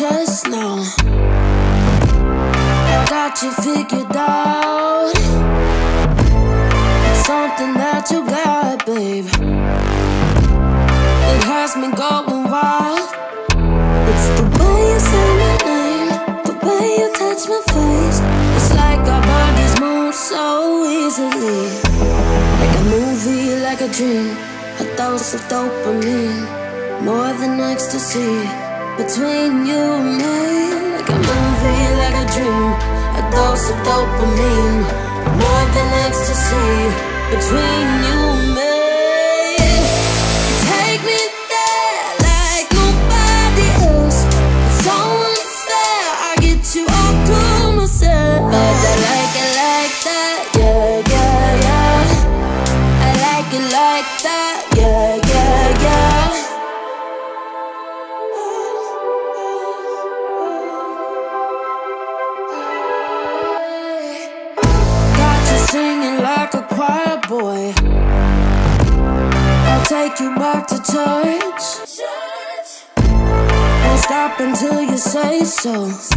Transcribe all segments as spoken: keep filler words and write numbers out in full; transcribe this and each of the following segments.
chest now. I got you figured out. It's something that you got, babe. It has me going wild. It's the way you say my name, the way you touch my face. It's like our bodies move so easily. Like a movie, like a dream. A dose of dopamine, more than ecstasy. Between you and me, like a movie, like a dream. A dose of dopamine, more than ecstasy. Between you and me, take me there like nobody else. It's so unfair, I get you all to myself. But I like it like that, yeah, yeah, yeah. I like it like that, yeah, yeah, yeah. Singing like a choir boy. I'll take you back to church. Won't stop until you say so.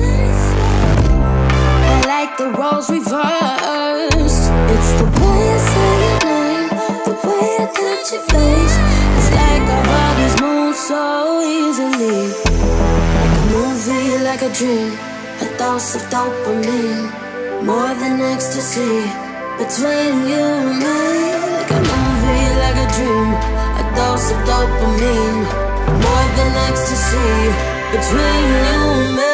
I like the roles reversed. It's the way you say your name, the way you touch your face. It's like our bodies move so easily. Like a movie, like a dream. A dose of dopamine, more than ecstasy. Between you and me, like a movie, like a dream. A dose of dopamine, more than ecstasy. Between you and me.